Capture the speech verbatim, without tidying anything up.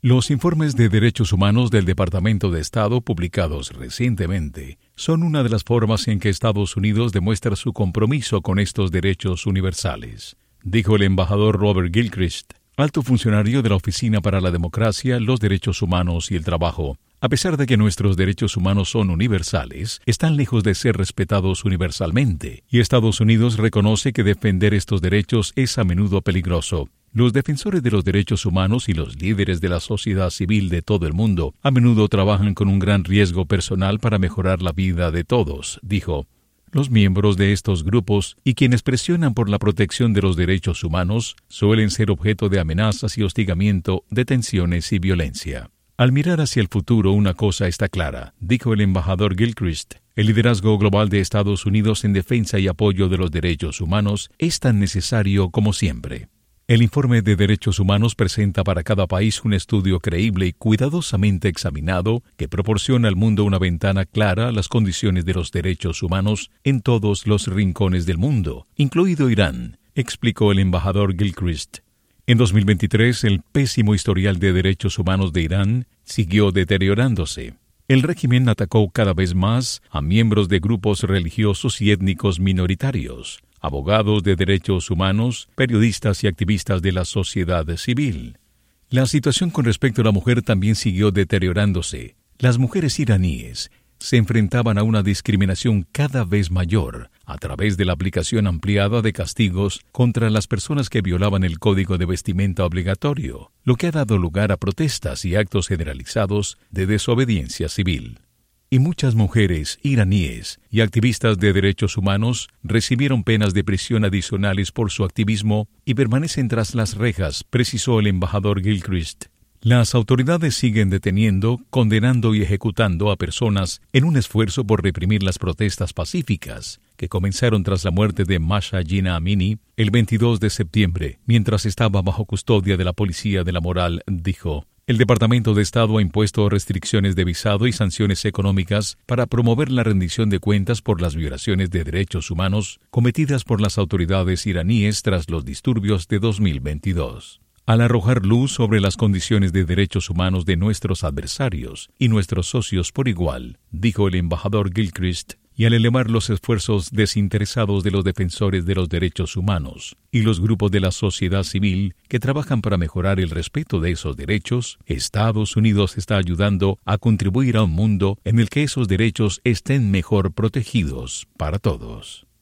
Los informes de derechos humanos del Departamento de Estado publicados recientemente son una de las formas en que Estados Unidos demuestra su compromiso con estos derechos universales, dijo el embajador Robert Gilchrist, alto funcionario de la Oficina para la Democracia, los Derechos Humanos y el Trabajo. A pesar de que nuestros derechos humanos son universales, están lejos de ser respetados universalmente, y Estados Unidos reconoce que defender estos derechos es a menudo peligroso. Los defensores de los derechos humanos y los líderes de la sociedad civil de todo el mundo a menudo trabajan con un gran riesgo personal para mejorar la vida de todos, dijo. Los miembros de estos grupos y quienes presionan por la protección de los derechos humanos suelen ser objeto de amenazas y hostigamiento, detenciones y violencia. Al mirar hacia el futuro, una cosa está clara, dijo el embajador Gilchrist. El liderazgo global de Estados Unidos en defensa y apoyo de los derechos humanos es tan necesario como siempre. El informe de derechos humanos presenta para cada país un estudio creíble y cuidadosamente examinado que proporciona al mundo una ventana clara a las condiciones de los derechos humanos en todos los rincones del mundo, incluido Irán, explicó el embajador Gilchrist. En dos mil veintitrés, el pésimo historial de derechos humanos de Irán siguió deteriorándose. El régimen atacó cada vez más a miembros de grupos religiosos y étnicos minoritarios, abogados de derechos humanos, periodistas y activistas de la sociedad civil. La situación con respecto a la mujer también siguió deteriorándose. Las mujeres iraníes se enfrentaban a una discriminación cada vez mayor a través de la aplicación ampliada de castigos contra las personas que violaban el código de vestimenta obligatorio, lo que ha dado lugar a protestas y actos generalizados de desobediencia civil. Y muchas mujeres iraníes y activistas de derechos humanos recibieron penas de prisión adicionales por su activismo y permanecen tras las rejas, precisó el embajador Gilchrist. Las autoridades siguen deteniendo, condenando y ejecutando a personas en un esfuerzo por reprimir las protestas pacíficas que comenzaron tras la muerte de Masha Jina Amini el veintidós de septiembre, mientras estaba bajo custodia de la policía de la moral, dijo. El Departamento de Estado ha impuesto restricciones de visado y sanciones económicas para promover la rendición de cuentas por las violaciones de derechos humanos cometidas por las autoridades iraníes tras los disturbios de dos mil veintidós. Al arrojar luz sobre las condiciones de derechos humanos de nuestros adversarios y nuestros socios por igual, dijo el embajador Gilchrist, y al elevar los esfuerzos desinteresados de los defensores de los derechos humanos y los grupos de la sociedad civil que trabajan para mejorar el respeto de esos derechos, Estados Unidos está ayudando a contribuir a un mundo en el que esos derechos estén mejor protegidos para todos.